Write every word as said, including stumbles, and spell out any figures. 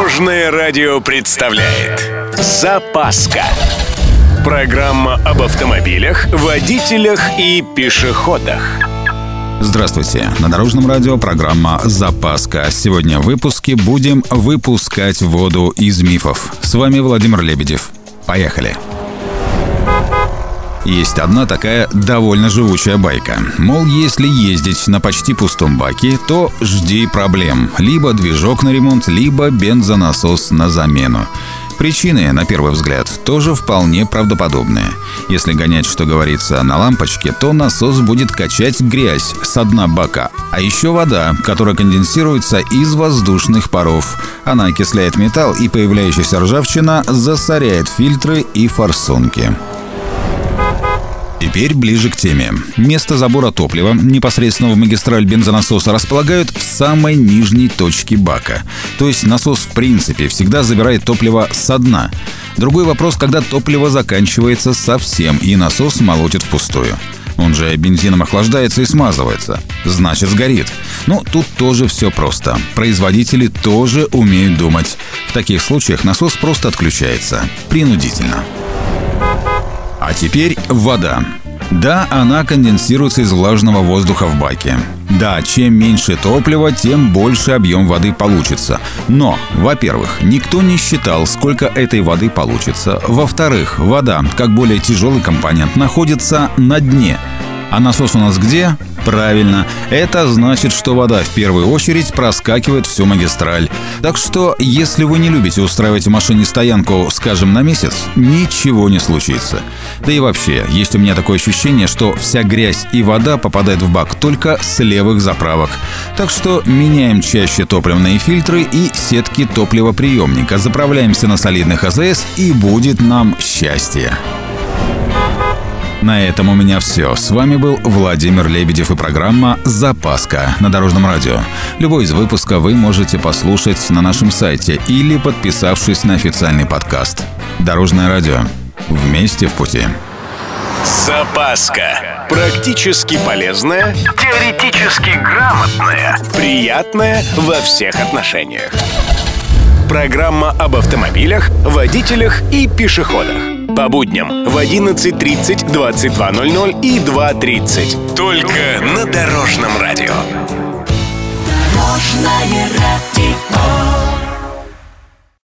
Дорожное радио представляет «Запаска». Программа об автомобилях, водителях и пешеходах. Здравствуйте. На Дорожном радио программа «Запаска». Сегодня в выпуске будем выпускать воду из мифов. С вами Владимир Лебедев. Поехали. Есть одна такая довольно живучая байка. Мол, если ездить на почти пустом баке, то жди проблем. Либо движок на ремонт, либо бензонасос на замену. Причины, на первый взгляд, тоже вполне правдоподобные. Если гонять, что говорится, на лампочке, то насос будет качать грязь со дна бака. А еще вода, которая конденсируется из воздушных паров. Она окисляет металл, и появляющаяся ржавчина засоряет фильтры и форсунки. Теперь ближе к теме. Место забора топлива непосредственно в магистраль бензонасоса располагают в самой нижней точке бака. То есть насос в принципе всегда забирает топливо со дна. Другой вопрос, когда топливо заканчивается совсем и насос молотит впустую. Он же бензином охлаждается и смазывается. Значит, сгорит. Но тут тоже все просто. Производители тоже умеют думать. В таких случаях насос просто отключается. Принудительно. А теперь вода. Да, она конденсируется из влажного воздуха в баке. Да, чем меньше топлива, тем больше объем воды получится. Но, во-первых, никто не считал, сколько этой воды получится. Во-вторых, вода, как более тяжелый компонент, находится на дне. А насос у нас где? Правильно, это значит, что вода в первую очередь проскакивает всю магистраль. Так что, если вы не любите устраивать в машине стоянку, скажем, на месяц, ничего не случится. Да и вообще, есть у меня такое ощущение, что вся грязь и вода попадает в бак только с левых заправок. Так что меняем чаще топливные фильтры и сетки топливоприемника, заправляемся на солидных АЗС, и будет нам счастье. На этом у меня все. С вами был Владимир Лебедев и программа «Запаска» на Дорожном радио. Любой из выпусков вы можете послушать на нашем сайте или подписавшись на официальный подкаст. Дорожное радио. Вместе в пути. «Запаска». Практически полезная, теоретически грамотная, приятная во всех отношениях. Программа об автомобилях, водителях и пешеходах. По будням в одиннадцать тридцать, двадцать два ноль ноль и два тридцать. Только на Дорожном радио. Дорожное радио.